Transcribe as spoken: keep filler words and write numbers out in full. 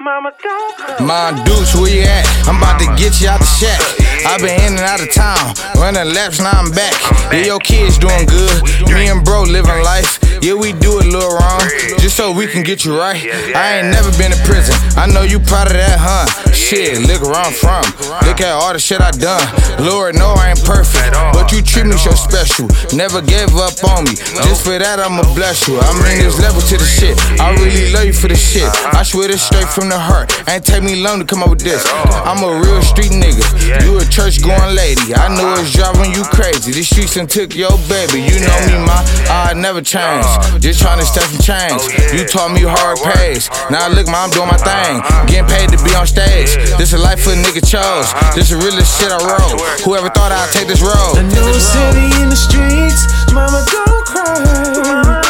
Mama, don't cry. Mon Dukes, where you at? I'm about to get you out the shack. I been in and out of town, running laps, now I'm back. Yeah, your kids doing good, me and bro living life. Yeah, we do it a little wrong, just so we can get you right. I ain't never been in prison, I know you proud of that, huh? Shit, look where I'm from, look at all the shit I done. Lord, no, I ain't perfect, but you treat me so special. Never gave up on me, just for that I'ma bless you. I mean, this level to the shit, I really love you for the shit. I swear this straight from the heart, ain't take me long to come up with this. I'm a real street nigga, you a church going lady. I know it's driving you crazy, these streets done took your baby. You know me, ma, I never change, just tryna step some change. You taught me hard pays, now look, ma, I'm doing my thing, getting paid to be on stage. This a life a nigga chose, this the realest shit I wrote. Whoever thought I'd take this road. A new city in the streets, mama, don't cry.